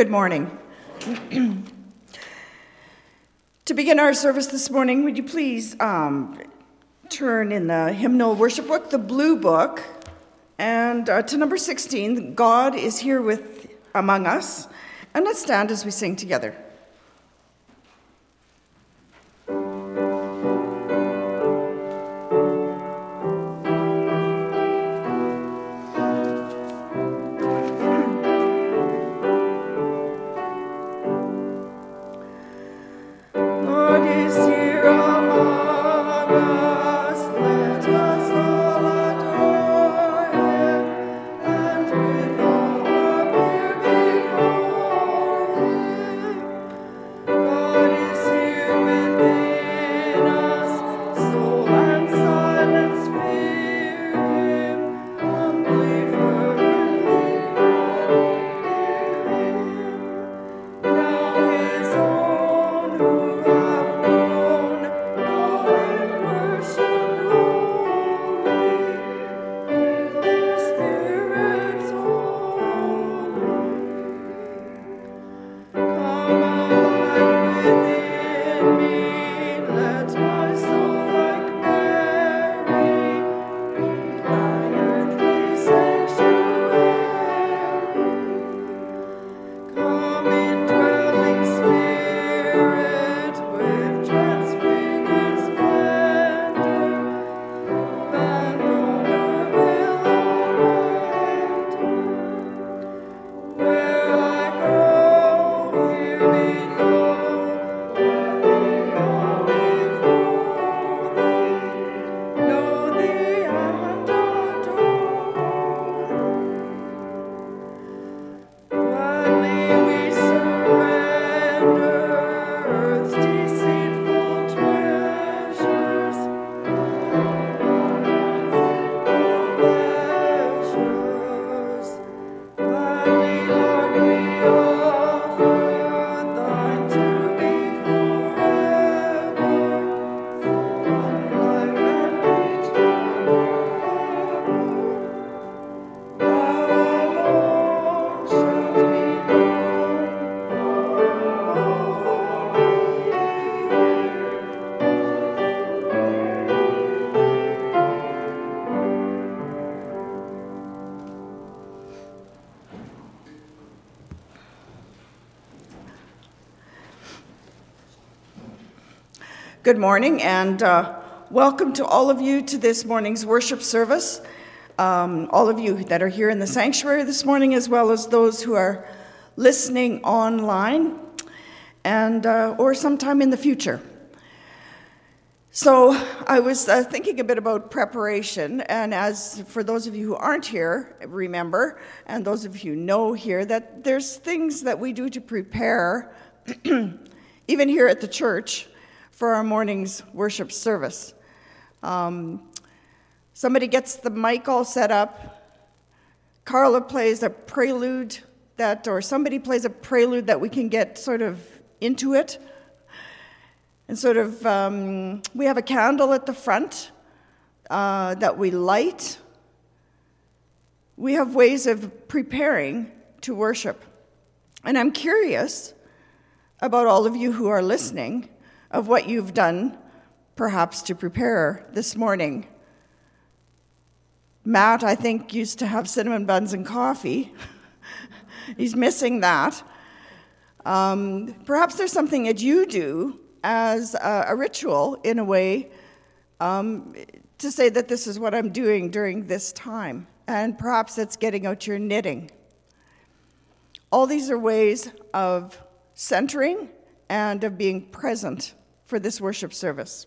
Good morning. To begin our service this morning, would you please turn in the hymnal worship book, the blue book, and to number 16, God is here among us, and let's stand as we sing together. Good morning, and welcome to all of you to this morning's worship service. All of you that are here in the sanctuary this morning, as well as those who are listening online, and or sometime in the future. So I was thinking a bit about preparation, and as for those of you who aren't here, remember, and those of you who know here, that there's things that we do to prepare, even here at the church, for our morning's worship service. Somebody gets the mic all set up. Carla plays a prelude or somebody plays a prelude that we can get sort of into it. And sort of, we have a candle at the front that we light. We have ways of preparing to worship. And I'm curious about all of you who are listening of what you've done, perhaps, to prepare this morning. Matt, I think, used to have cinnamon buns and coffee. He's missing that. Perhaps there's something that you do as a ritual, in a way, to say that this is what I'm doing during this time. And perhaps it's getting out your knitting. All these are ways of centering and of being present for this worship service.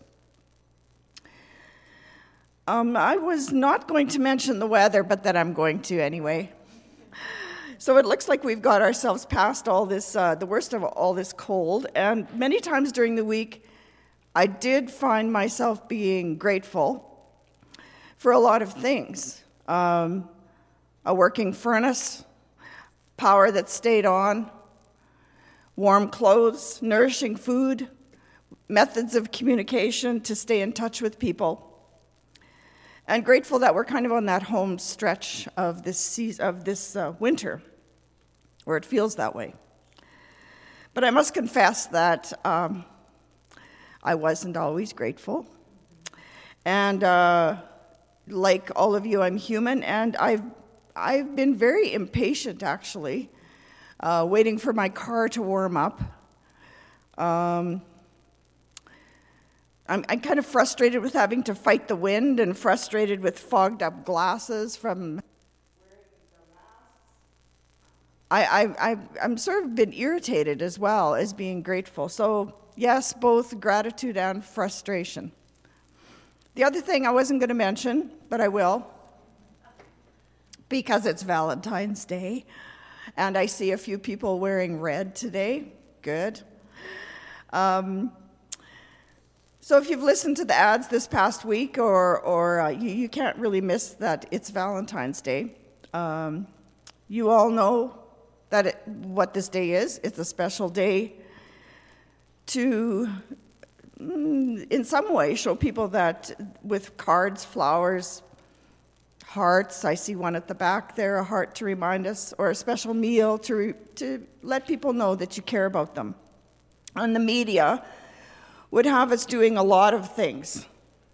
I was not going to mention the weather, but then I'm going to anyway. So it looks like we've got ourselves past all this, the worst of all this cold, and many times during the week, I did find myself being grateful for a lot of things. A working furnace, power that stayed on, warm clothes, nourishing food, methods of communication to stay in touch with people. And grateful that we're kind of on that home stretch of this winter, where it feels that way. But I must confess that I wasn't always grateful. And like all of you, I'm human, and I've been very impatient, actually, waiting for my car to warm up. I'm kind of frustrated with having to fight the wind and frustrated with fogged up glasses from I'm sort of been irritated as well as being grateful. So yes, both gratitude and frustration. The other thing I wasn't going to mention, but I will, because it's Valentine's Day, and I see a few people wearing red today. Good. So if you've listened to the ads this past week, or you can't really miss that it's Valentine's Day. You all know that what this day is. It's a special day to, in some way, show people that with cards, flowers, hearts. I see one at the back there, a heart to remind us, or a special meal to let people know that you care about them. And the media would have us doing a lot of things.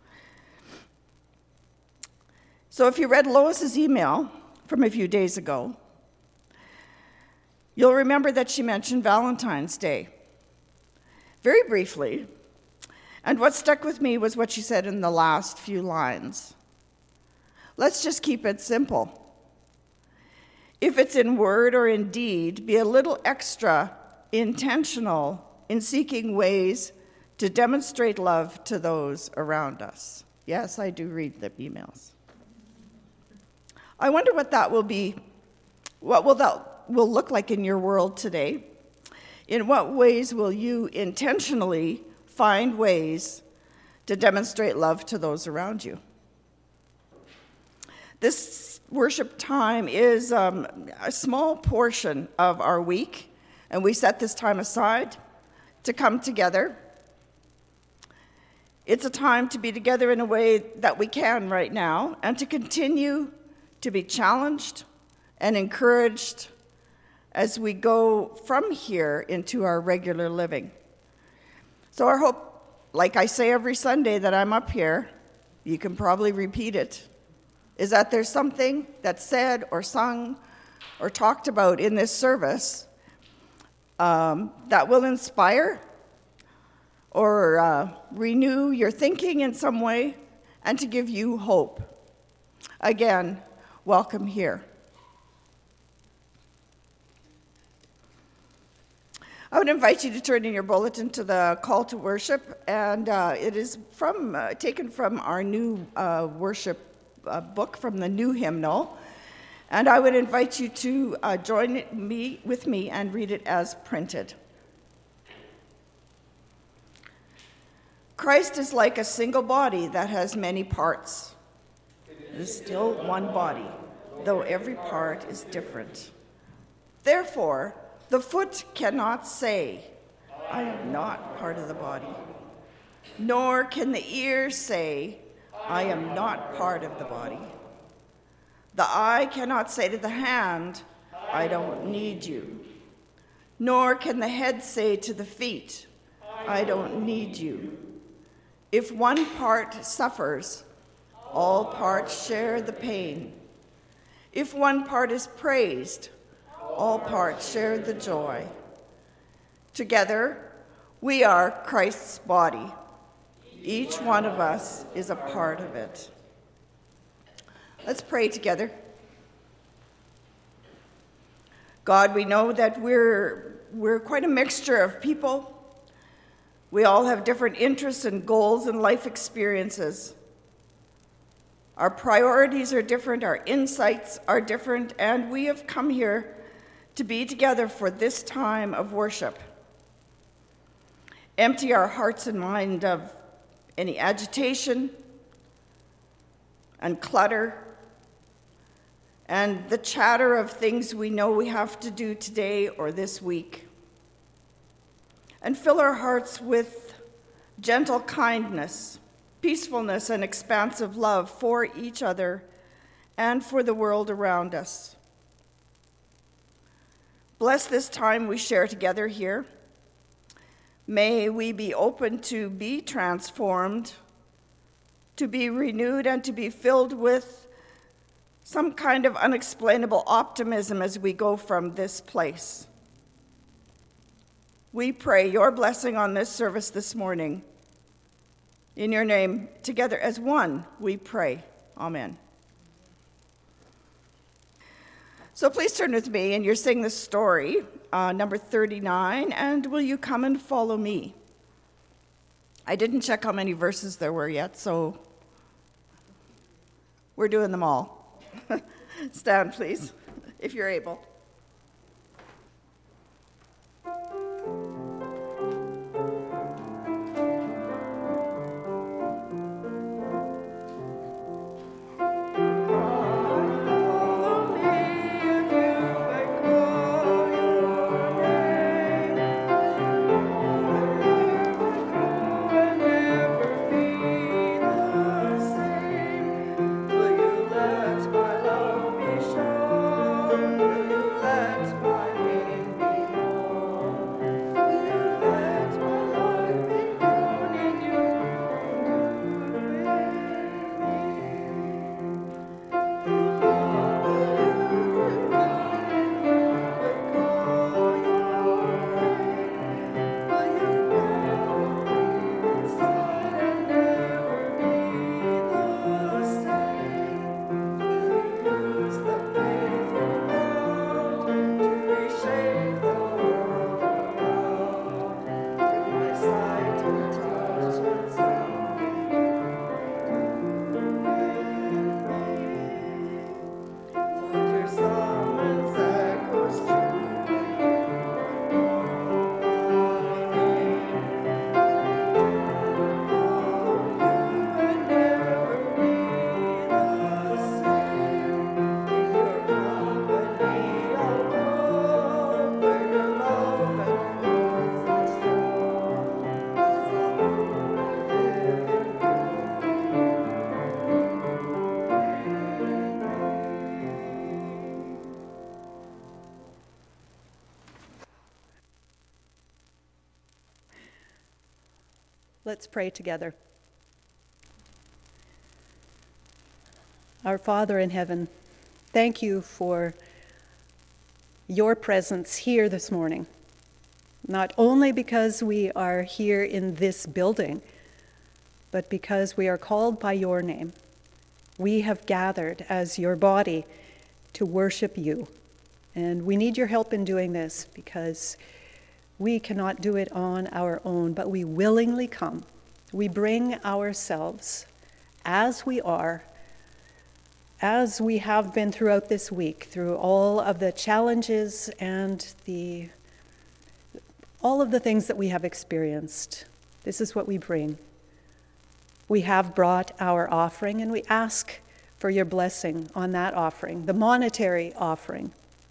So if you read Lois's email from a few days ago, you'll remember that she mentioned Valentine's Day, very briefly. And what stuck with me was what she said in the last few lines. Let's just keep it simple. If it's in word or in deed, be a little extra intentional in seeking ways to demonstrate love to those around us. Yes, I do read the emails. I wonder what that will be, what will that will look like in your world today. In what ways will you intentionally find ways to demonstrate love to those around you? This worship time is a small portion of our week, and we set this time aside to come together. It's a time to be together in a way that we can right now, and to continue to be challenged and encouraged as we go from here into our regular living. So our hope, like I say every Sunday that I'm up here, you can probably repeat it, is that there's something that's said or sung or talked about in this service that will inspire or renew your thinking in some way, and to give you hope. Again, welcome here. I would invite you to turn in your bulletin to the call to worship, and it is taken from our new worship book, from the new hymnal, and I would invite you to join with me and read it as printed. Christ is like a single body that has many parts. It is still one body, though every part is different. Therefore, the foot cannot say, I am not part of the body. Nor can the ear say, I am not part of the body. The eye cannot say to the hand, I don't need you. Nor can the head say to the feet, I don't need you. If one part suffers, all parts share the pain. If one part is praised, all parts share the joy. Together, we are Christ's body. Each one of us is a part of it. Let's pray together. God, we know that we're quite a mixture of people. We all have different interests and goals and life experiences. Our priorities are different, our insights are different, and we have come here to be together for this time of worship. Empty our hearts and mind of any agitation and clutter and the chatter of things we know we have to do today or this week. And fill our hearts with gentle kindness, peacefulness, and expansive love for each other and for the world around us. Bless this time we share together here, May we be open to be transformed, to be renewed, and to be filled with some kind of unexplainable optimism as we go from this place. We pray your blessing on this service this morning. In your name, together as one, we pray. Amen. So please turn with me, and you're singing the story, number 39, and will you come and follow me? I didn't check how many verses there were yet, so we're doing them all. Stand, please, if you're able. Let's pray together. Our Father in heaven, thank you for your presence here this morning, not only because we are here in this building, but because we are called by your name. We have gathered as your body to worship you, and we need your help in doing this because we cannot do it on our own, but we willingly come. We bring ourselves as we are, as we have been throughout this week, through all of the challenges and all of the things that we have experienced. This is what we bring. We have brought our offering, and we ask for your blessing on that offering, the monetary offering.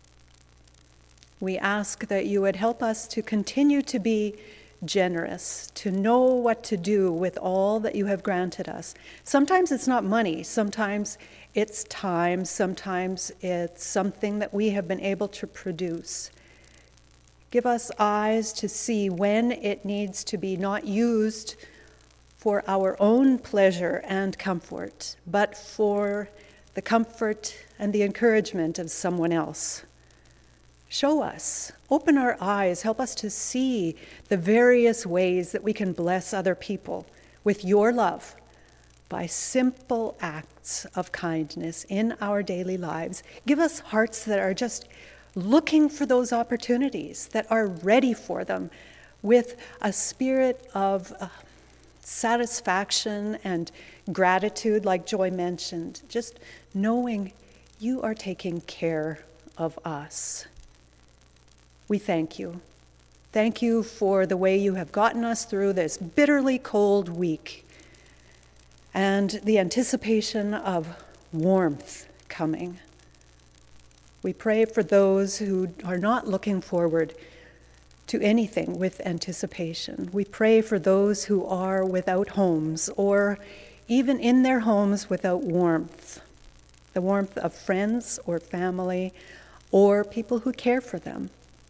We ask that you would help us to continue to be generous, to know what to do with all that you have granted us. Sometimes it's not money, sometimes it's time, sometimes it's something that we have been able to produce. Give us eyes to see when it needs to be not used for our own pleasure and comfort, but for the comfort and the encouragement of someone else. Show us, open our eyes, help us to see the various ways that we can bless other people with your love by simple acts of kindness in our daily lives. Give us hearts that are just looking for those opportunities, that are ready for them with a spirit of satisfaction and gratitude, like Joy mentioned, just knowing you are taking care of us. We thank you. Thank you for the way you have gotten us through this bitterly cold week and the anticipation of warmth coming. We pray for those who are not looking forward to anything with anticipation. We pray for those who are without homes or even in their homes without warmth, the warmth of friends or family or people who care for them.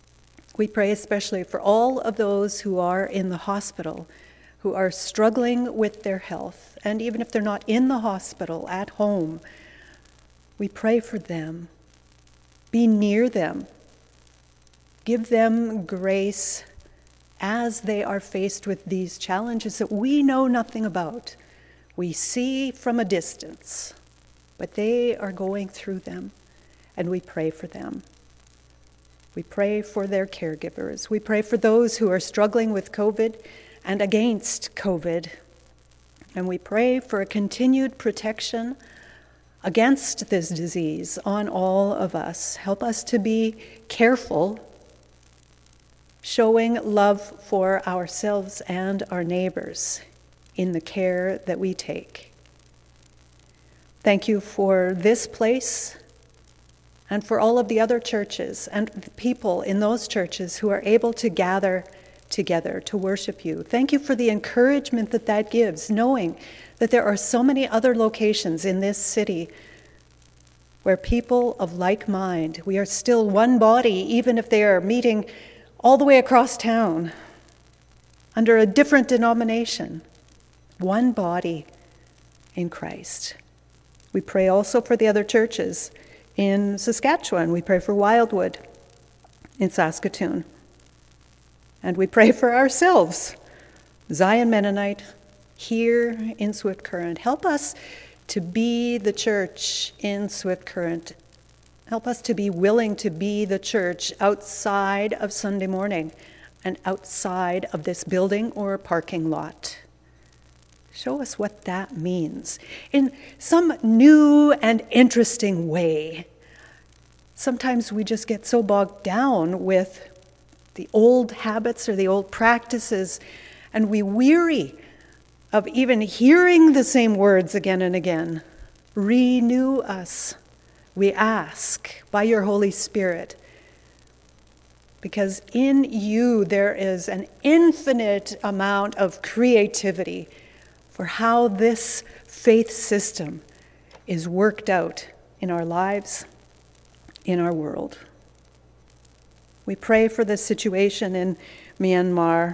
We pray especially for all of those who are in the hospital, who are struggling with their health, and even if they're not in the hospital, at home, we pray for them. Be near them. Give them grace as they are faced with these challenges that we know nothing about. We see from a distance, but they are going through them, and we pray for them. We pray for their caregivers. We pray for those who are struggling with COVID and against COVID. And we pray for a continued protection against this disease on all of us. Help us to be careful, showing love for ourselves and our neighbors in the care that we take. Thank you for this place and for all of the other churches and the people in those churches who are able to gather together to worship you. Thank you for the encouragement that that gives, knowing that there are so many other locations in this city where people of like mind, we are still one body, even if they are meeting all the way across town under a different denomination. One body in Christ. We pray also for the other churches in Saskatchewan. We pray for Wildwood in Saskatoon. And we pray for ourselves, Zion Mennonite, here in Swift Current. Help us to be the church in Swift Current. Help us to be willing to be the church outside of Sunday morning and outside of this building or parking lot. Show us what that means in some new and interesting way. Sometimes we just get so bogged down with the old habits or the old practices, and we weary of even hearing the same words again and again. Renew us, we ask, by your Holy Spirit, because in you there is an infinite amount of creativity for how this faith system is worked out in our lives, in our world. We pray for the situation in Myanmar.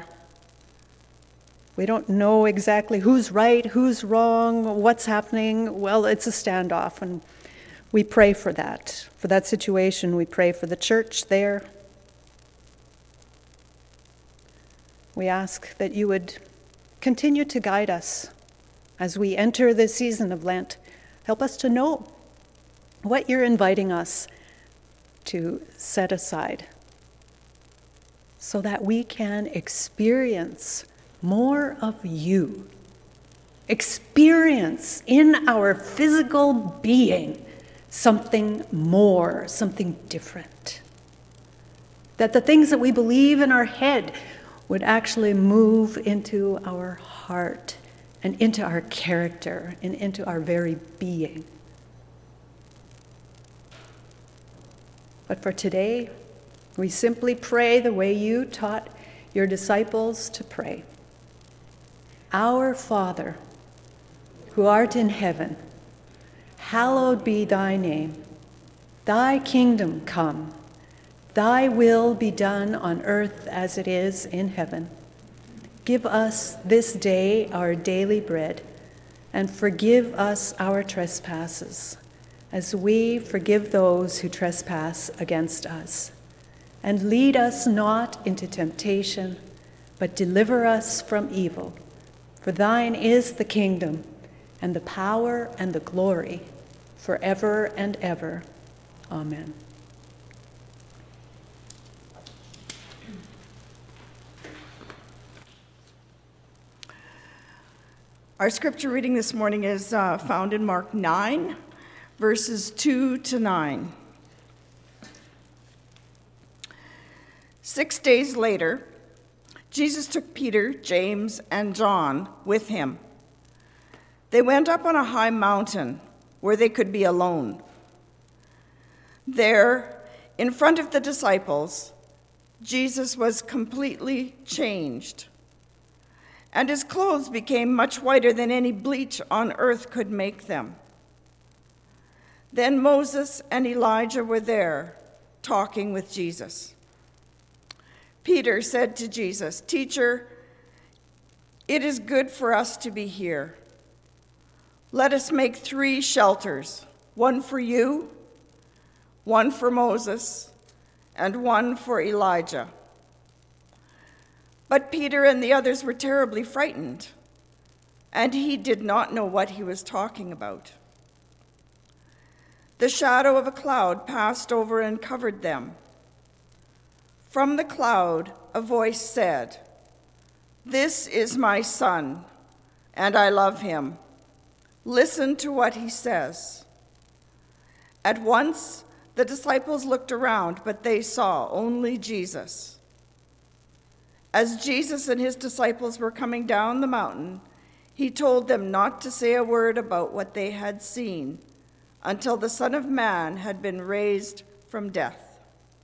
We don't know exactly who's right, who's wrong, what's happening. Well, it's a standoff, and we pray for that situation. We pray for the church there. We ask that you would continue to guide us as we enter this season of Lent. Help us to know what you're inviting us to set aside so that we can experience more of you. Experience in our physical being something more, something different. That the things that we believe in our head would actually move into our heart and into our character and into our very being. But for today, we simply pray the way you taught your disciples to pray. Our Father, who art in heaven, hallowed be thy name. Thy kingdom come. Thy will be done on earth as it is in heaven. Give us this day our daily bread, and forgive us our trespasses, as we forgive those who trespass against us. And lead us not into temptation, but deliver us from evil. For thine is the kingdom, and the power, and the glory, forever and ever. Amen. Our scripture reading this morning is found in Mark 9, verses 2 to 9. 6 days later, Jesus took Peter, James, and John with him. They went up on a high mountain where they could be alone. There, in front of the disciples, Jesus was completely changed, and his clothes became much whiter than any bleach on earth could make them. Then Moses and Elijah were there, talking with Jesus. Peter said to Jesus, "Teacher, it is good for us to be here. Let us make 3 shelters, one for you, one for Moses, and one for Elijah." But Peter and the others were terribly frightened, and he did not know what he was talking about. The shadow of a cloud passed over and covered them. From the cloud, a voice said, "This is my son, and I love him. Listen to what he says." At once, the disciples looked around, but they saw only Jesus. As Jesus and his disciples were coming down the mountain, he told them not to say a word about what they had seen until the Son of Man had been raised from death.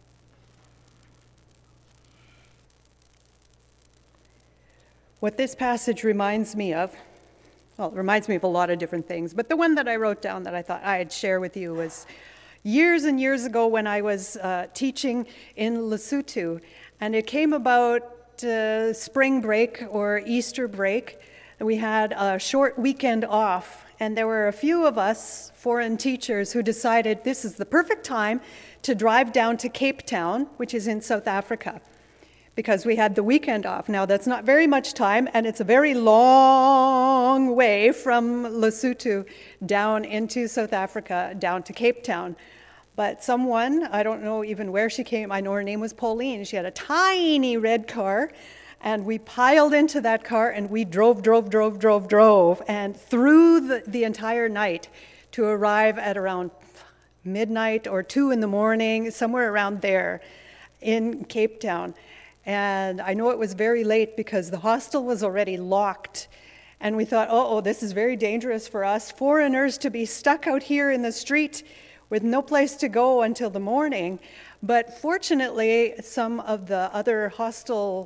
What this passage reminds me of, well, it reminds me of a lot of different things, but the one that I wrote down that I thought I'd share with you was years and years ago when I was teaching in Lesotho, and it came about spring break or Easter break. We had a short weekend off, and there were a few of us foreign teachers who decided this is the perfect time to drive down to Cape Town, which is in South Africa, because we had the weekend off. Now, that's not very much time, and it's a very long way from Lesotho down into South Africa, down to Cape Town. But someone, I don't know even where she came, I know her name was Pauline, she had a tiny red car, and we piled into that car and we drove, and through the entire night to arrive at around midnight or 2 in the morning, somewhere around there in Cape Town. And I know it was very late because the hostel was already locked. And we thought, oh, this is very dangerous for us foreigners to be stuck out here in the street with no place to go until the morning. But fortunately, some of the other hostile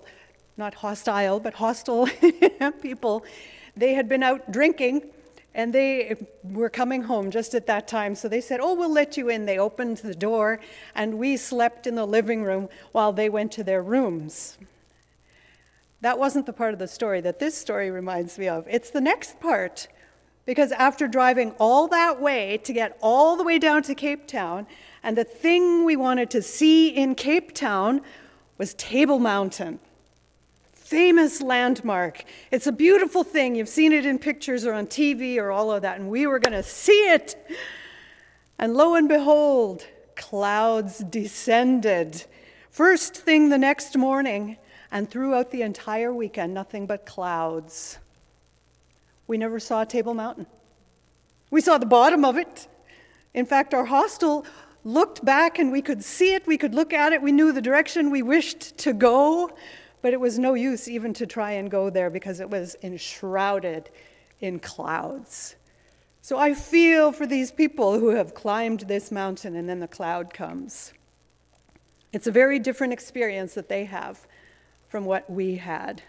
people, they had been out drinking, and they were coming home just at that time. So they said, we'll let you in. They opened the door, and we slept in the living room while they went to their rooms. That wasn't the part of the story that this story reminds me of. It's the next part. Because after driving all that way to get all the way down to Cape Town, and the thing we wanted to see in Cape Town was Table Mountain. Famous landmark. It's a beautiful thing. You've seen it in pictures or on TV or all of that, and we were going to see it. And lo and behold, clouds descended. First thing the next morning, and throughout the entire weekend, nothing but clouds. We never saw Table Mountain. We saw the bottom of it. In fact, our hostel looked back and we could see it, we could look at it, we knew the direction we wished to go, but it was no use even to try and go there because it was enshrouded in clouds. So I feel for these people who have climbed this mountain and then the cloud comes. It's a very different experience that they have from what we had.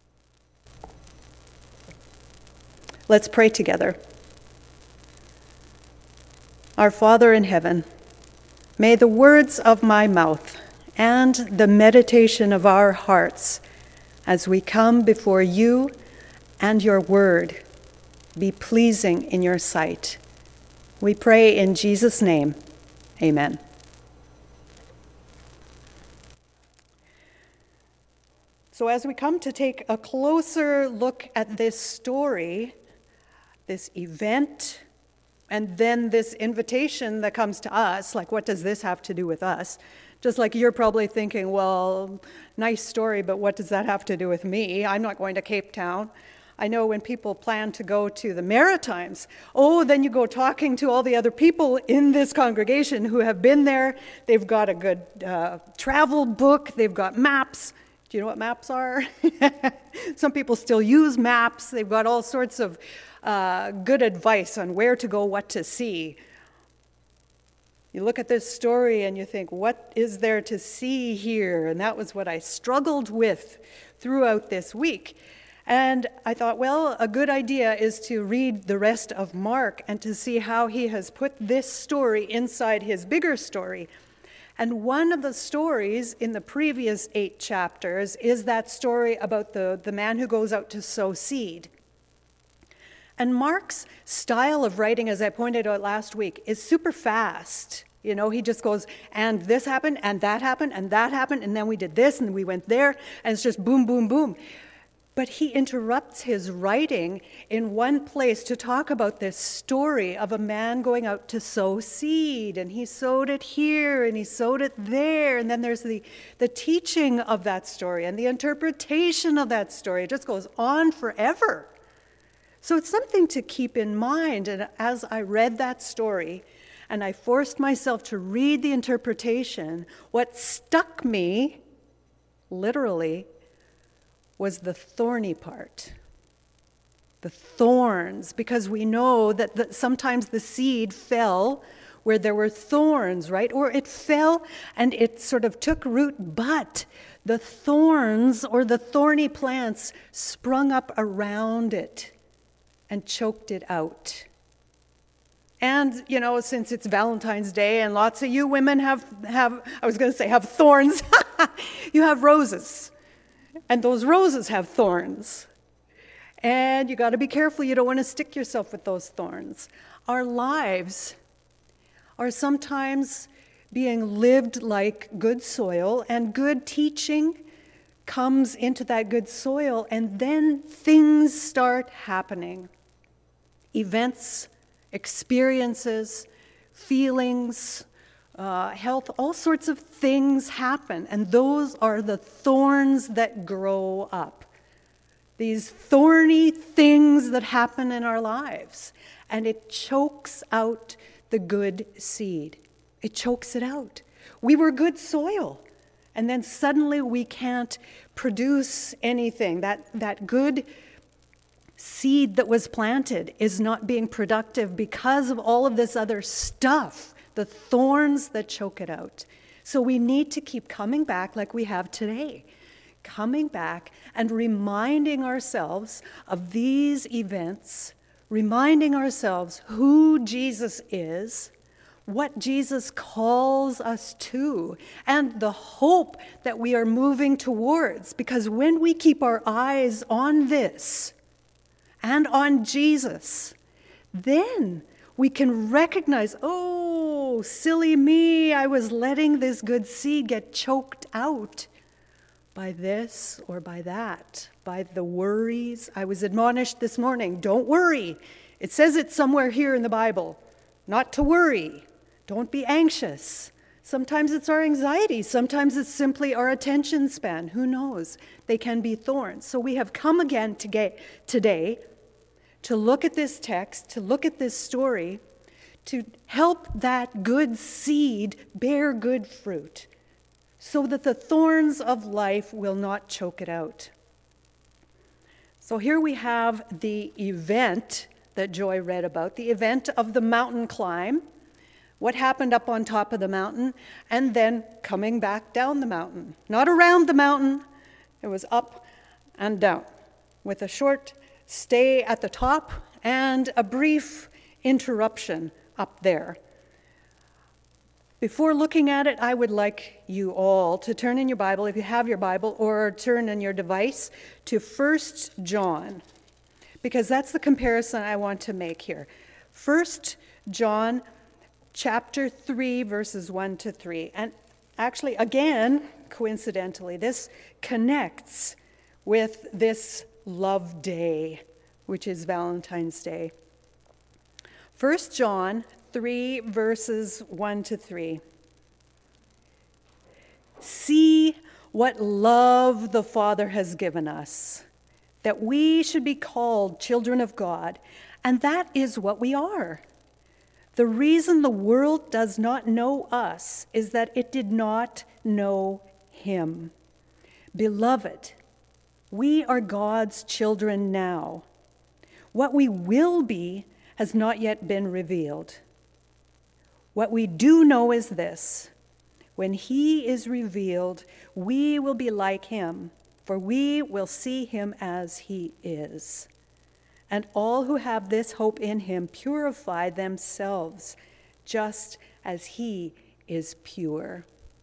Let's pray together. Our Father in heaven, may the words of my mouth and the meditation of our hearts as we come before you and your word be pleasing in your sight. We pray in Jesus' name. Amen. So as we come to take a closer look at this story, this event, and then this invitation that comes to us, like what does this have to do with us? Just like you're probably thinking, well, nice story, but what does that have to do with me? I'm not going to Cape Town. I know when people plan to go to the Maritimes, then you go talking to all the other people in this congregation who have been there. They've got a good travel book. They've got maps. Do you know what maps are? Some people still use maps. They've got all sorts of good advice on where to go, what to see. You look at this story and you think, what is there to see here? And that was what I struggled with throughout this week. And I thought, well, a good idea is to read the rest of Mark and to see how he has put this story inside his bigger story. And one of the stories in the previous 8 chapters is that story about the man who goes out to sow seed. And Mark's style of writing, as I pointed out last week, is super fast. You know, he just goes, and this happened, and that happened, and that happened, and then we did this, and we went there, and it's just boom, boom, boom. But he interrupts his writing in one place to talk about this story of a man going out to sow seed, and he sowed it here, and he sowed it there, and then there's the teaching of that story and the interpretation of that story. It just goes on forever. So it's something to keep in mind, and as I read that story, and I forced myself to read the interpretation, what stuck me, literally, was the thorny part. The thorns, because we know that sometimes the seed fell where there were thorns, right? Or it fell and it sort of took root, but the thorns or the thorny plants sprung up around it and choked it out. And, you know, since it's Valentine's Day and lots of you women have thorns, you have roses. And those roses have thorns. And you got to be careful. You don't want to stick yourself with those thorns. Our lives are sometimes being lived like good soil, and good teaching comes into that good soil, and then things start happening. Events, experiences, feelings, health, all sorts of things happen, and those are the thorns that grow up. These thorny things that happen in our lives, and it chokes out the good seed. It chokes it out. We were good soil, and then suddenly we can't produce anything. That good seed that was planted is not being productive because of all of this other stuff, the thorns that choke it out. So we need to keep coming back like we have today, coming back and reminding ourselves of these events, reminding ourselves who Jesus is, what Jesus calls us to, and the hope that we are moving towards. Because when we keep our eyes on this and on Jesus, then we can recognize, oh, silly me, I was letting this good seed get choked out by this or by that, by the worries. I was admonished this morning, don't worry. It says it somewhere here in the Bible, not to worry. Don't be anxious. Sometimes it's our anxiety. Sometimes it's simply our attention span. Who knows? They can be thorns. So we have come again today to look at this text, to look at this story, to help that good seed bear good fruit, so that the thorns of life will not choke it out. So here we have the event that Joy read about, the event of the mountain climb, what happened up on top of the mountain, and then coming back down the mountain. Not around the mountain, it was up and down, with a short stay at the top and a brief interruption up there. Before looking at it, I would like you all to turn in your Bible, if you have your Bible, or turn in your device to 1 John, because that's the comparison I want to make here. 1 John chapter 3, verses 1 to 3. And actually, again, coincidentally, this connects with this Love Day, which is Valentine's Day. 1 John 3, verses 1 to 3. See what love the Father has given us, that we should be called children of God, and that is what we are. The reason the world does not know us is that it did not know him. Beloved, we are God's children now. What we will be has not yet been revealed. What we do know is this: when he is revealed, we will be like him, for we will see him as he is. And all who have this hope in him purify themselves, just as he is pure.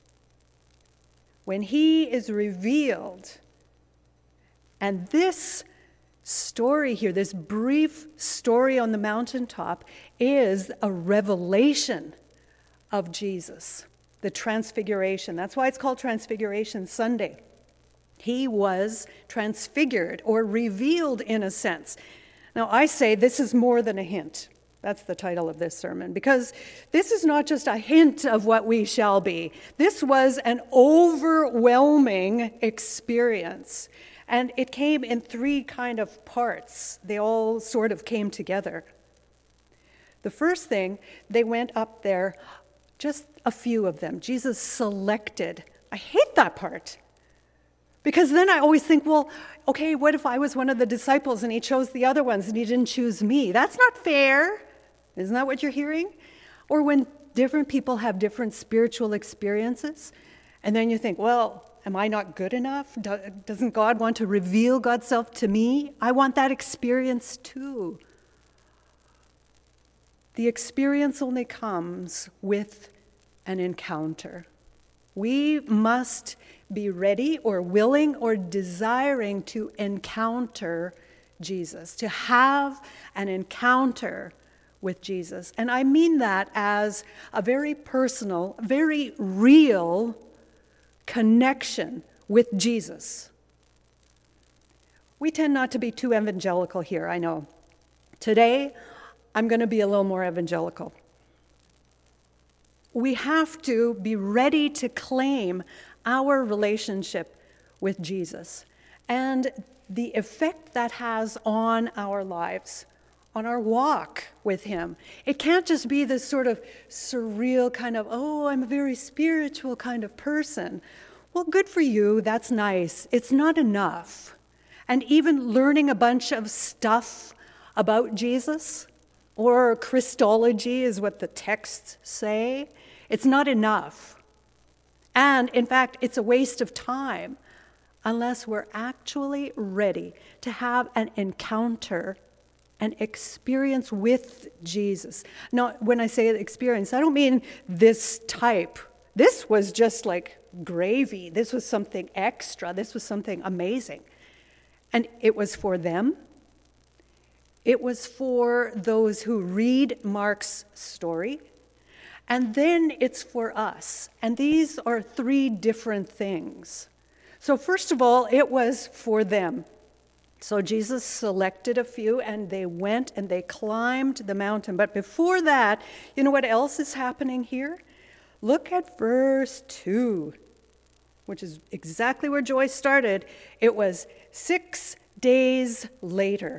when he is revealed. And this story here, this brief story on the mountaintop, is a revelation of Jesus, the Transfiguration. That's why it's called Transfiguration Sunday. He was transfigured or revealed in a sense. Now, I say this is more than a hint. That's the title of this sermon, because this is not just a hint of what we shall be. This was an overwhelming experience. And it came in three kind of parts. They all sort of came together. The first thing, they went up there, just a few of them. Jesus selected. I hate that part. Because then I always think, well, okay, what if I was one of the disciples and he chose the other ones and he didn't choose me? That's not fair. Isn't that what you're hearing? Or when different people have different spiritual experiences, and then you think, well, am I not good enough? Doesn't God want to reveal God's self to me? I want that experience too. The experience only comes with an encounter. We must be ready or willing or desiring to encounter Jesus, to have an encounter with Jesus. And I mean that as a very personal, very real connection with Jesus. We tend not to be too evangelical here, I know. Today, I'm going to be a little more evangelical. We have to be ready to claim our relationship with Jesus and the effect that has on our lives, on our walk with him. It can't just be this sort of surreal kind of, oh, I'm a very spiritual kind of person. Well, good for you, that's nice. It's not enough. And even learning a bunch of stuff about Jesus, or Christology is what the texts say, it's not enough. And in fact, it's a waste of time unless we're actually ready to have an encounter, an experience with Jesus. Now, when I say experience, I don't mean this type. This was just like gravy. This was something extra. This was something amazing. And it was for them. It was for those who read Mark's story. And then it's for us. And these are three different things. So first of all, it was for them. So Jesus selected a few, and they went and they climbed the mountain. But before that, you know what else is happening here? Look at verse 2, which is exactly where Joyce started. It was 6 days later.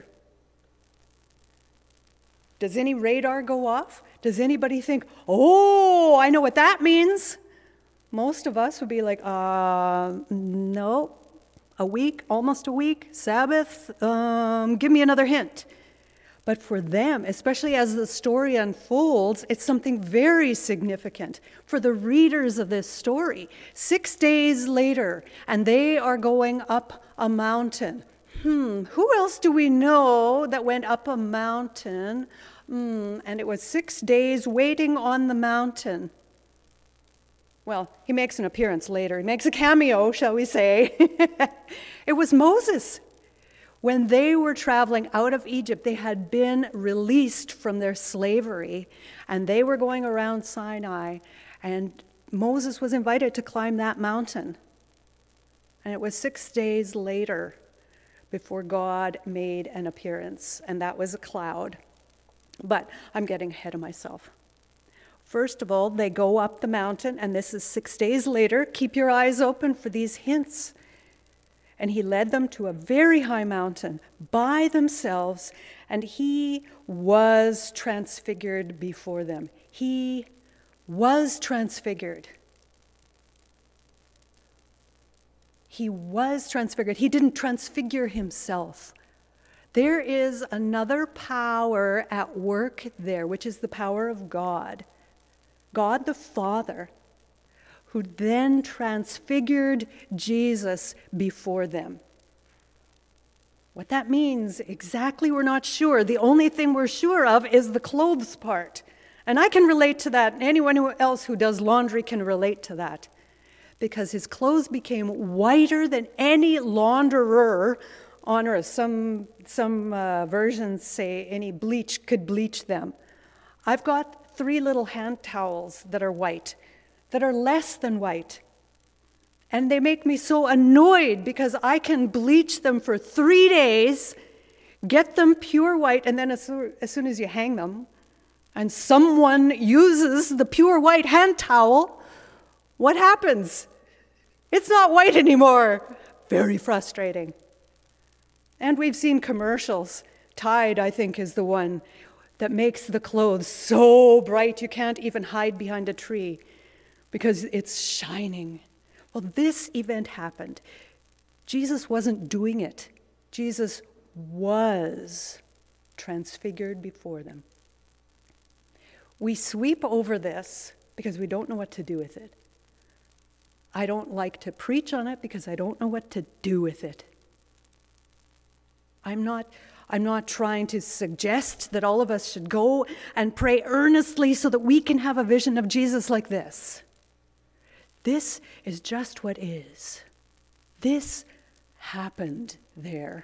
Does any radar go off? Does anybody think, oh, I know what that means? Most of us would be like, no, a week, almost a week, Sabbath, give me another hint. But for them, especially as the story unfolds, it's something very significant for the readers of this story. 6 days later, and they are going up a mountain. Who else do we know that went up a mountain? And it was 6 days waiting on the mountain. Well, he makes an appearance later. He makes a cameo, shall we say. It was Moses. When they were traveling out of Egypt, they had been released from their slavery, and they were going around Sinai, and Moses was invited to climb that mountain. And it was 6 days later before God made an appearance, and that was a cloud. But I'm getting ahead of myself. First of all, they go up the mountain, and this is 6 days later. Keep your eyes open for these hints. And he led them to a very high mountain by themselves, and he was transfigured before them. He was transfigured. He was transfigured. He didn't transfigure himself. There is another power at work there, which is the power of God. God the Father, who then transfigured Jesus before them. What that means exactly, we're not sure. The only thing we're sure of is the clothes part. And I can relate to that. Anyone else who does laundry can relate to that. because his clothes became whiter than any launderer on earth. Some versions say any bleach could bleach them. I've got 3 little hand towels that are white, that are less than white. And they make me so annoyed because I can bleach them for 3 days, get them pure white, and then as soon as you hang them, and someone uses the pure white hand towel, what happens? It's not white anymore. Very frustrating. And we've seen commercials. Tide, I think, is the one that makes the clothes so bright you can't even hide behind a tree because it's shining. Well, this event happened. Jesus wasn't doing it. Jesus was transfigured before them. We sweep over this because we don't know what to do with it. I don't like to preach on it because I don't know what to do with it. I'm not trying to suggest that all of us should go and pray earnestly so that we can have a vision of Jesus like this. This is just what is. This happened there.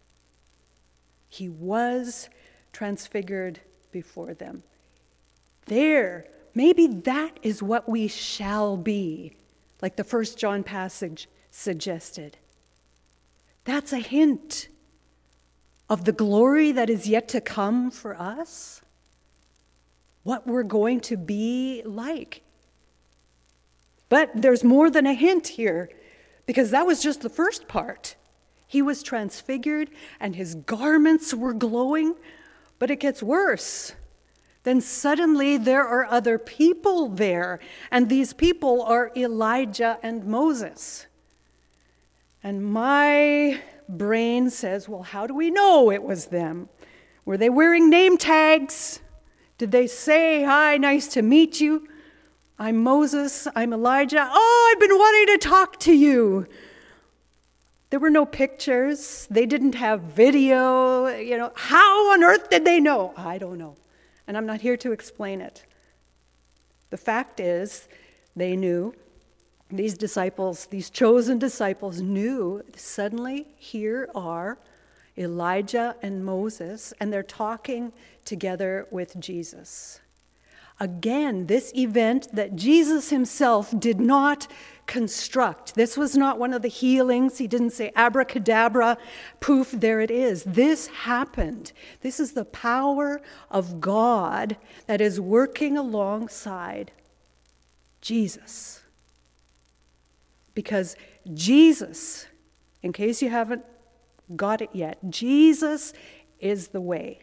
He was transfigured before them. There, maybe that is what we shall be, like the 1 John passage suggested. That's a hint of the glory that is yet to come for us, what we're going to be like. But there's more than a hint here, because that was just the first part. He was transfigured and his garments were glowing, but it gets worse. Then suddenly there are other people there, and these people are Elijah and Moses. And my brain says, well, how do we know it was them? Were they wearing name tags? Did they say, hi, nice to meet you? I'm Moses, I'm Elijah. Oh, I've been wanting to talk to you. There were no pictures. They didn't have video. How on earth did they know? I don't know. And I'm not here to explain it. The fact is, they knew. These disciples, these chosen disciples knew suddenly here are Elijah and Moses, and they're talking together with Jesus. Again, this event that Jesus himself did not construct. This was not one of the healings. He didn't say abracadabra, poof, there it is. This happened. This is the power of God that is working alongside Jesus. Because Jesus, in case you haven't got it yet, Jesus is the way.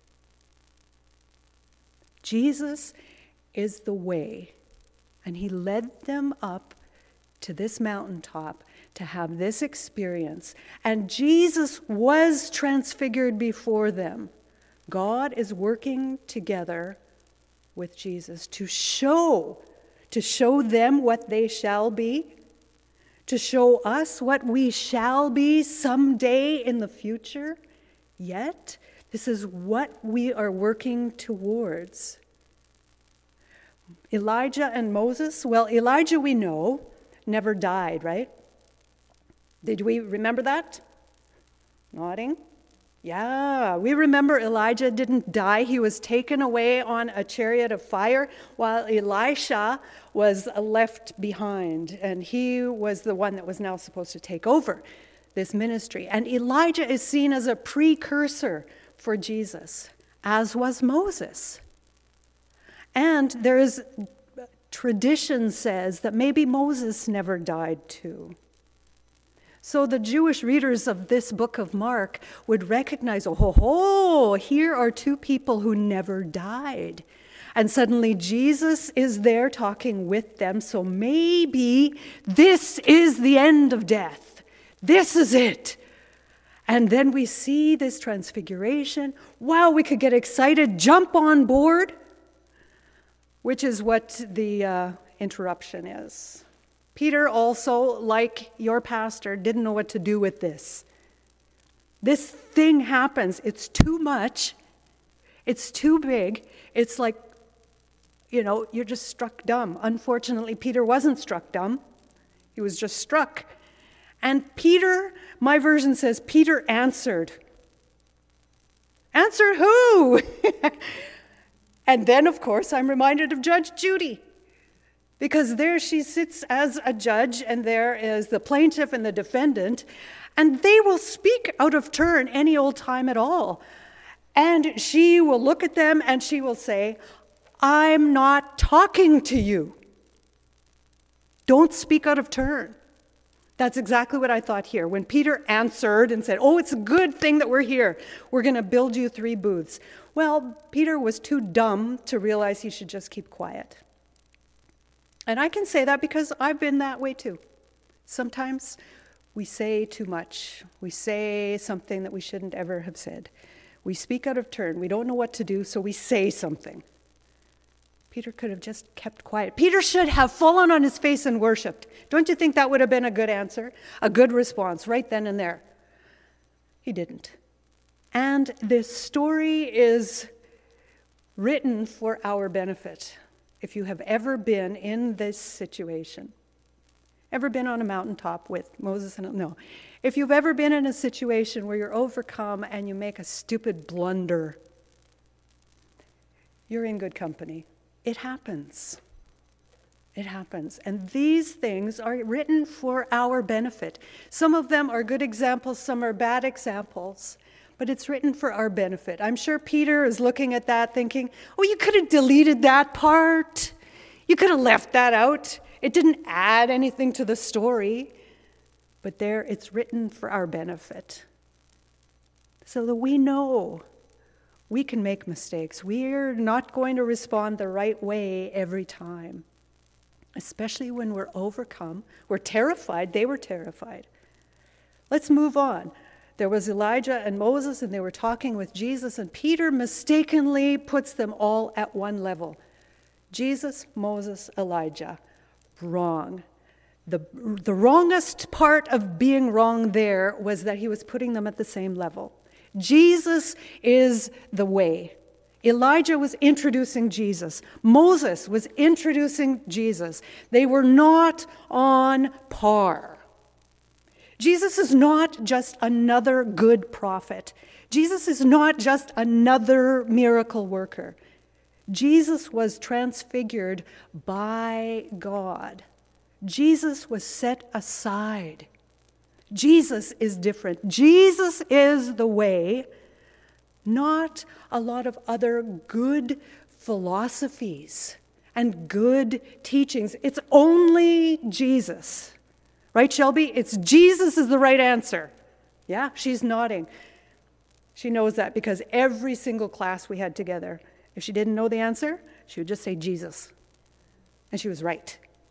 Jesus is the way. And he led them up to this mountaintop to have this experience. And Jesus was transfigured before them. God is working together with Jesus to show them what they shall be, to show us what we shall be someday in the future. Yet, this is what we are working towards. Elijah and Moses, well, Elijah we know never died, right? Did we remember that? Nodding? Yeah, we remember Elijah didn't die. He was taken away on a chariot of fire while Elisha was left behind. And he was the one that was now supposed to take over this ministry. And Elijah is seen as a precursor for Jesus, as was Moses. And there is tradition says that maybe Moses never died too. So the Jewish readers of this book of Mark would recognize, here are 2 people who never died. And suddenly Jesus is there talking with them. So maybe this is the end of death. This is it. And then we see this transfiguration. Wow, we could get excited, jump on board, which is what the interruption is. Peter also, like your pastor, didn't know what to do with this. This thing happens. It's too much. It's too big. It's like, you're just struck dumb. Unfortunately, Peter wasn't struck dumb. He was just struck. And Peter, my version says, Peter answered. Answered who? And then, of course, I'm reminded of Judge Judy. Because there she sits as a judge, and there is the plaintiff and the defendant, and they will speak out of turn any old time at all. And she will look at them and she will say, I'm not talking to you. Don't speak out of turn. That's exactly what I thought here. When Peter answered and said, oh, it's a good thing that we're here. We're going to build you 3 booths. Well, Peter was too dumb to realize he should just keep quiet. And I can say that because I've been that way too. Sometimes we say too much. We say something that we shouldn't ever have said. We speak out of turn. We don't know what to do, so we say something. Peter could have just kept quiet. Peter should have fallen on his face and worshipped. Don't you think that would have been a good answer? A good response right then and there. He didn't. And this story is written for our benefit. If you have ever been in this situation, ever been on a mountaintop with Moses and no. If you've ever been in a situation where you're overcome and you make a stupid blunder, you're in good company. It happens. It happens. And these things are written for our benefit. Some of them are good examples, some are bad examples, but it's written for our benefit. I'm sure Peter is looking at that thinking, oh, you could have deleted that part. You could have left that out. It didn't add anything to the story. But there, it's written for our benefit. So that we know we can make mistakes. We're not going to respond the right way every time. Especially when we're overcome. We're terrified. They were terrified. Let's move on. There was Elijah and Moses, and they were talking with Jesus, and Peter mistakenly puts them all at one level. Jesus, Moses, Elijah. Wrong. The wrongest part of being wrong there was that he was putting them at the same level. Jesus is the way. Elijah was introducing Jesus. Moses was introducing Jesus. They were not on par. Jesus is not just another good prophet. Jesus is not just another miracle worker. Jesus was transfigured by God. Jesus was set aside. Jesus is different. Jesus is the way, not a lot of other good philosophies and good teachings. It's only Jesus. Right, Shelby? It's Jesus is the right answer. Yeah, she's nodding. She knows that because every single class we had together, if she didn't know the answer, she would just say Jesus. And she was right.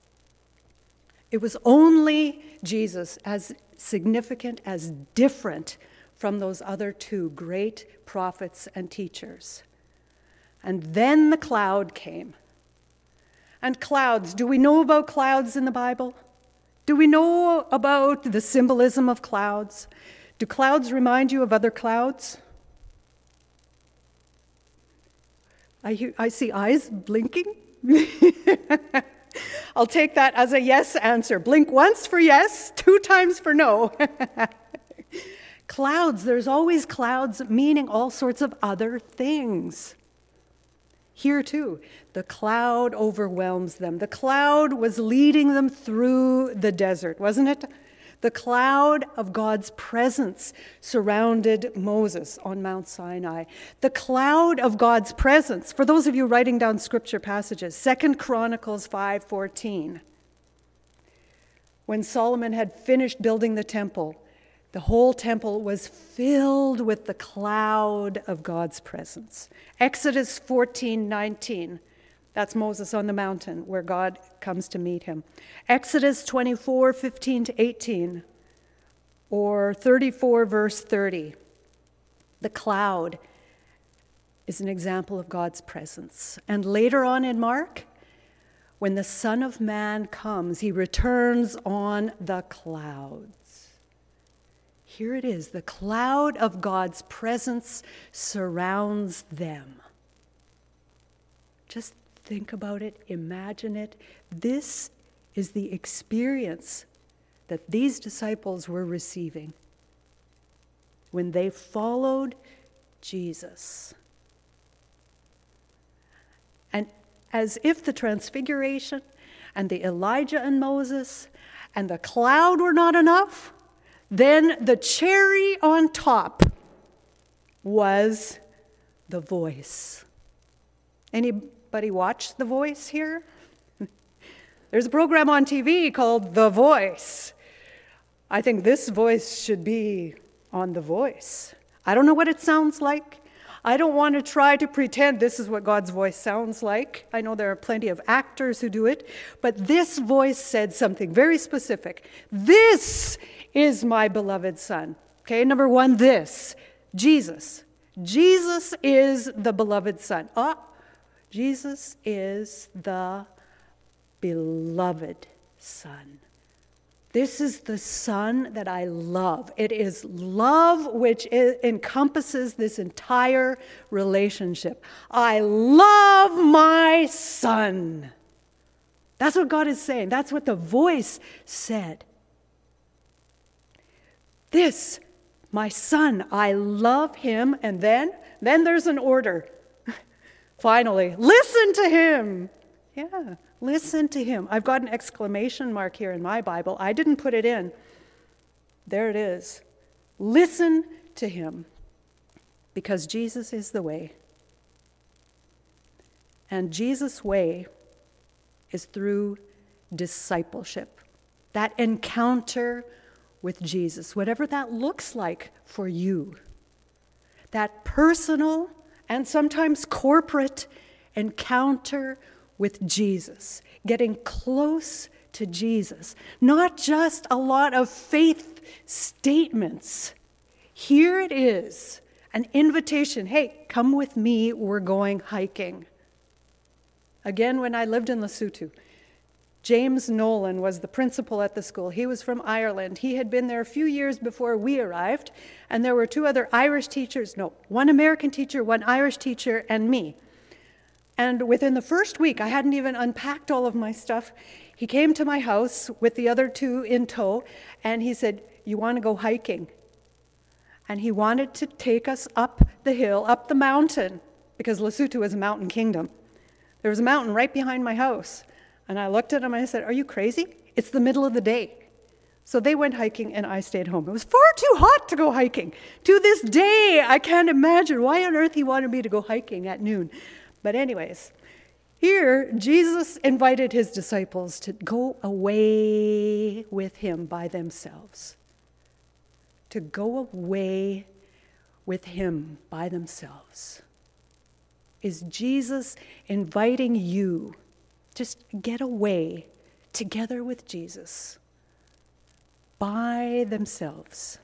It was only Jesus, as significant, as different from those other 2 great prophets and teachers. And then the cloud came. And clouds, do we know about clouds in the Bible? Do we know about the symbolism of clouds? Do clouds remind you of other clouds? I see eyes blinking. I'll take that as a yes answer. Blink once for yes, 2 times for no. Clouds, there's always clouds meaning all sorts of other things. Here too, the cloud overwhelms them. The cloud was leading them through the desert, wasn't it? The cloud of God's presence surrounded Moses on Mount Sinai. The cloud of God's presence, for those of you writing down scripture passages, 2 Chronicles 5:14. When Solomon had finished building the temple, the whole temple was filled with the cloud of God's presence. Exodus 14:19. That's Moses on the mountain where God comes to meet him. Exodus 24:15-18, or 34 verse 30. The cloud is an example of God's presence. And later on in Mark, when the Son of Man comes, he returns on the clouds. Here it is, the cloud of God's presence surrounds them. Just think about it, imagine it. This is the experience that these disciples were receiving when they followed Jesus. And as if the transfiguration and the Elijah and Moses and the cloud were not enough, then the cherry on top was the voice. Anybody watch The Voice here? There's a program on TV called The Voice. I think this voice should be on The Voice. I don't know what it sounds like. I don't want to try to pretend this is what God's voice sounds like. I know there are plenty of actors who do it, but this voice said something very specific. This is my beloved Son. Okay, number one, this. Jesus. Jesus is the beloved Son. Jesus is the beloved Son. This is the Son that I love. It is love which encompasses this entire relationship. I love my Son. That's what God is saying. That's what the voice said. This, my Son, I love him. And then there's an order. Finally, listen to him. Yeah, listen to him. I've got an exclamation mark here in my Bible. I didn't put it in. There it is. Listen to him, because Jesus is the way. And Jesus' way is through discipleship. That encounter with Jesus, whatever that looks like for you. That personal and sometimes corporate encounter with Jesus, getting close to Jesus, not just a lot of faith statements. Here it is, an invitation. Hey, come with me, we're going hiking. Again, when I lived in Lesotho, James Nolan was the principal at the school. He was from Ireland. He had been there a few years before we arrived, and there were two other Irish teachers, one American teacher, one Irish teacher, and me. And within the first week, I hadn't even unpacked all of my stuff. He came to my house with the other two in tow, and he said, "You want to go hiking?" And he wanted to take us up the hill, up the mountain, because Lesotho is a mountain kingdom. There was a mountain right behind my house. And I looked at him and I said, "Are you crazy? It's the middle of the day." So they went hiking and I stayed home. It was far too hot to go hiking. To this day, I can't imagine why on earth he wanted me to go hiking at noon. But anyways, here Jesus invited his disciples to go away with him by themselves. To go away with him by themselves. Is Jesus inviting you? Just get away together with Jesus by themselves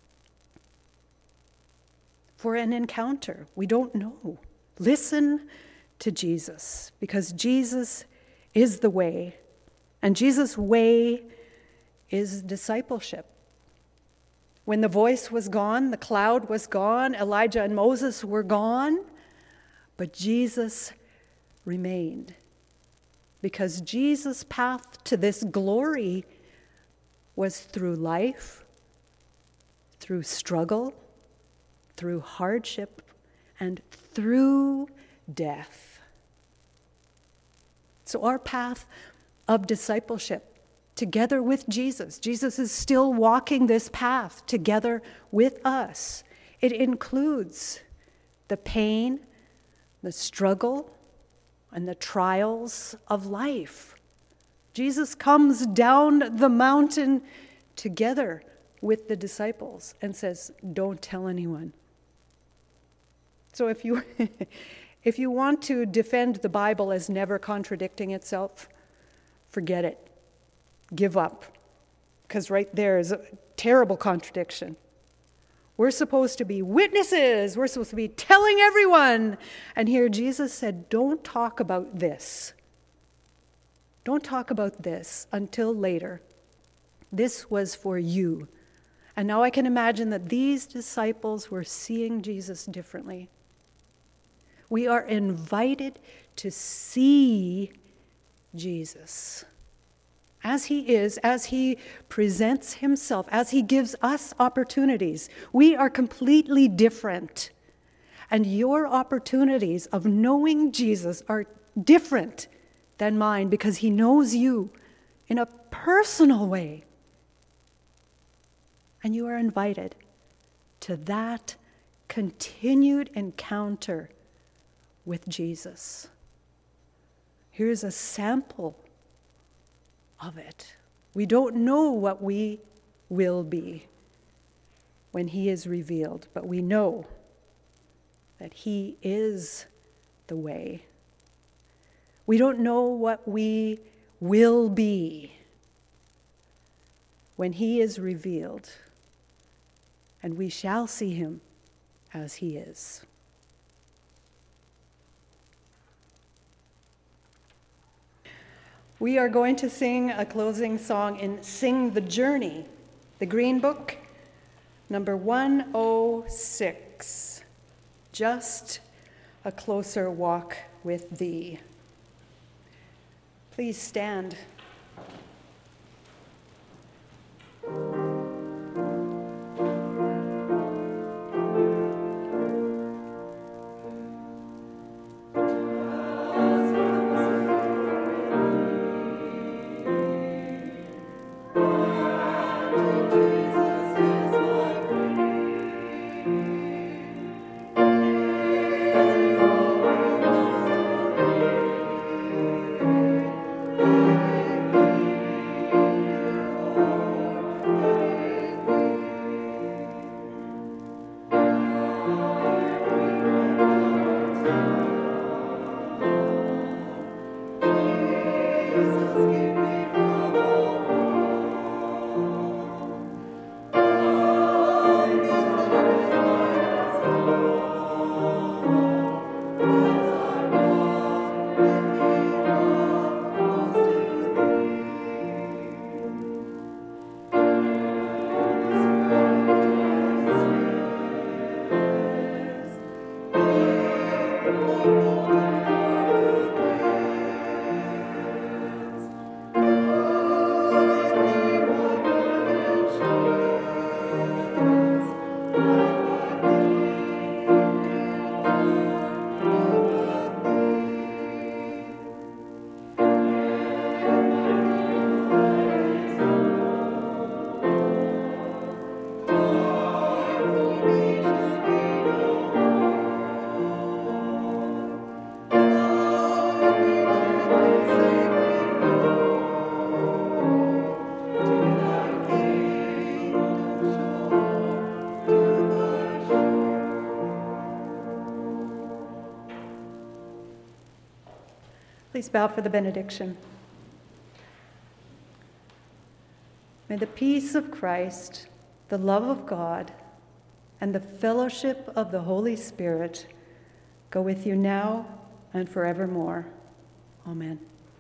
for an encounter. We don't know. Listen to Jesus, because Jesus is the way, and Jesus' way is discipleship. When the voice was gone, the cloud was gone, Elijah and Moses were gone, but Jesus remained. Because Jesus' path to this glory was through life, through struggle, through hardship, and through death. So our path of discipleship, together with Jesus. Jesus is still walking this path together with us. It includes the pain, the struggle, and the trials of life. Jesus comes down the mountain together with the disciples and says, "Don't tell anyone." So if you want to defend the Bible as never contradicting itself, forget it. Give up. Because right there is a terrible contradiction. We're supposed to be witnesses. We're supposed to be telling everyone. And here Jesus said, don't talk about this. Don't talk about this until later. This was for you. And now I can imagine that these disciples were seeing Jesus differently. We are invited to see Jesus as he is, as he presents himself, as he gives us opportunities. We are completely different. And your opportunities of knowing Jesus are different than mine because he knows you in a personal way. And you are invited to that continued encounter with Jesus. Here's a sample of it. We don't know what we will be when he is revealed, but we know that he is the way. We don't know what we will be when he is revealed, and we shall see him as he is. We are going to sing a closing song in Sing the Journey, the Green Book, number 106, Just a Closer Walk with Thee. Please stand. Please bow for the benediction. May the peace of Christ, the love of God, and the fellowship of the Holy Spirit go with you now and forevermore. Amen.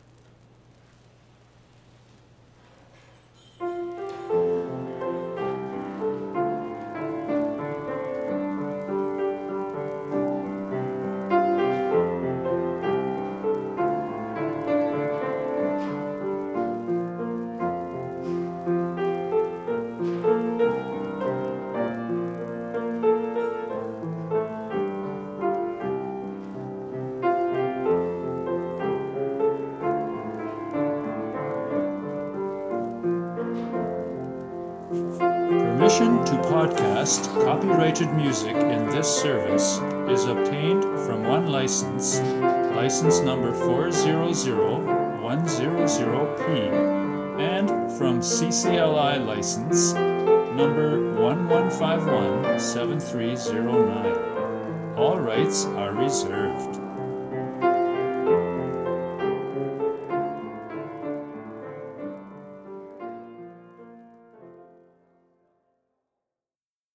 Permission to podcast copyrighted music in this service is obtained from one license number 400-100P, and from CCLI license number 1151-7309. All rights are reserved.